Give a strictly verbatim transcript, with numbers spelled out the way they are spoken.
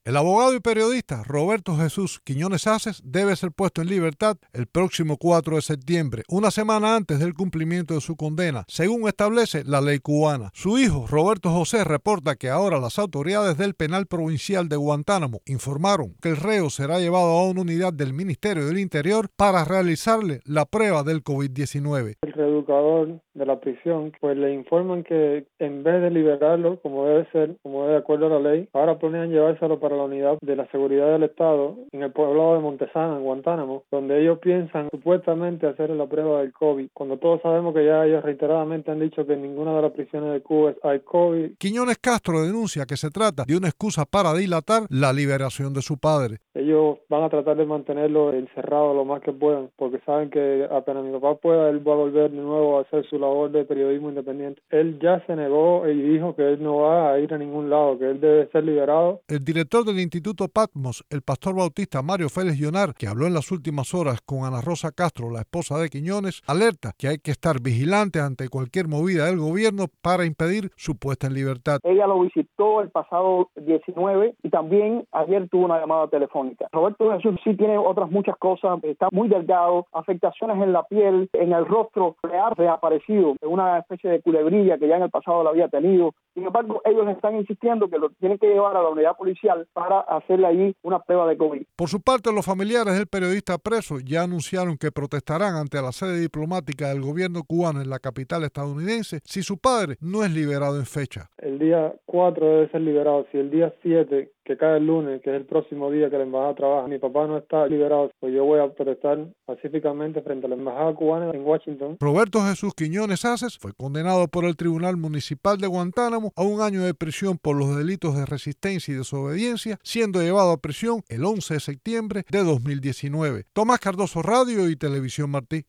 El abogado y periodista Roberto Jesús Quiñones Aces debe ser puesto en libertad el próximo cuatro de septiembre, una semana antes del cumplimiento de su condena, según establece la ley cubana. Su hijo, Roberto José, reporta que ahora las autoridades del Penal Provincial de Guantánamo informaron que el reo será llevado a una unidad del Ministerio del Interior para realizarle la prueba del COVID diecinueve. El reeducador de la prisión, pues le informan que en vez de liberarlo, como debe ser, como debe de acuerdo a la ley, ahora planean llevárselo para la unidad de la seguridad del Estado en el poblado de Montesana, en Guantánamo, donde ellos piensan supuestamente hacer la prueba del COVID, cuando todos sabemos que ya ellos reiteradamente han dicho que en ninguna de las prisiones de Cuba hay COVID. Quiñones Castro denuncia que se trata de una excusa para dilatar la liberación de su padre. Ellos van a tratar de mantenerlo encerrado lo más que puedan, porque saben que apenas mi papá pueda, él va a volver de nuevo a hacer su labor de periodismo independiente. Él ya se negó y dijo que él no va a ir a ningún lado, que él debe ser liberado. El director del Instituto Patmos, el pastor bautista Mario Félix Llonar, que habló en las últimas horas con Ana Rosa Castro, la esposa de Quiñones, alerta que hay que estar vigilante ante cualquier movida del gobierno para impedir su puesta en libertad. Ella lo visitó el pasado diecinueve y también ayer tuvo una llamada telefónica. Roberto Jesús sí tiene otras muchas cosas, está muy delgado, afectaciones en la piel, en el rostro, le ha reaparecido una especie de culebrilla que ya en el pasado la había tenido. Sin embargo, ellos están insistiendo que lo tienen que llevar a la unidad policial para hacerle allí una prueba de COVID. Por su parte, los familiares del periodista preso ya anunciaron que protestarán ante la sede diplomática del gobierno cubano en la capital estadounidense si su padre no es liberado en fecha. El día cuatro debe ser liberado. Si el día siete, que cae el lunes, que es el próximo día que la embajada trabaja, mi papá no está liberado, pues yo voy a protestar pacíficamente frente a la embajada cubana en Washington. Roberto Jesús Quiñones Aces fue condenado por el Tribunal Municipal de Guantánamo a un año de prisión por los delitos de resistencia y desobediencia, siendo llevado a prisión el once de septiembre de dos mil diecinueve. Tomás Cardoso, Radio y Televisión Martí.